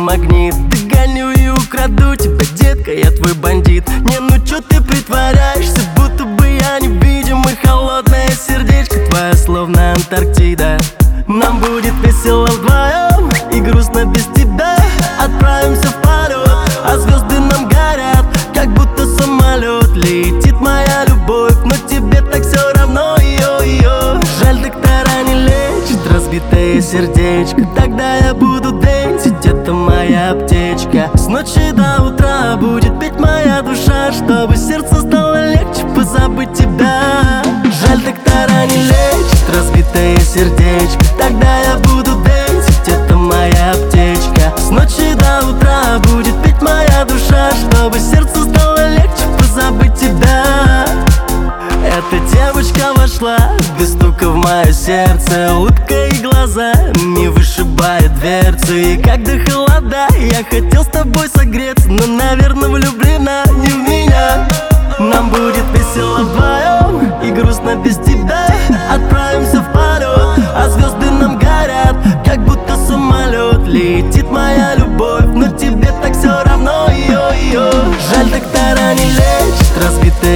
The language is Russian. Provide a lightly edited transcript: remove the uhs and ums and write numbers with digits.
магнит. Догоню и украду тебя, детка, я твой бандит. Не, ну чё ты притворяешься, будто бы я невидим. И холодное сердечко твое словно Антарктида. Нам будет весело вдвоем и грустно без тебя. Отправимся в полет, а звезды нам горят, как будто самолет. Летит моя любовь, но тебе так все равно, ее. Жаль, доктора не лечат разбитое сердечко. Тогда я буду дэнсить, это моя аптечка. С ночи до утра будет петь моя душа, чтобы сердце стало легче позабыть тебя. Жаль, доктора не лечат разбитое сердечко. Тогда я буду дэнсить, это моя аптечка. С ночи до утра будет петь моя душа, чтобы сердце стало легче позабыть тебя. Эта девочка вошла без стука в мое сердце. Улыбка и глаза не вышибает дверцы. И когда холода, я хотел с тобой согреться, но, наверное, влюблена не в меня. Нам будет весело вдвоем и грустно без тебя. Отправимся в полет, а звезды нам горят, как будто самолет. Летит моя любовь, но тебе так все равно, ее. Жаль, доктора не лечат разбитое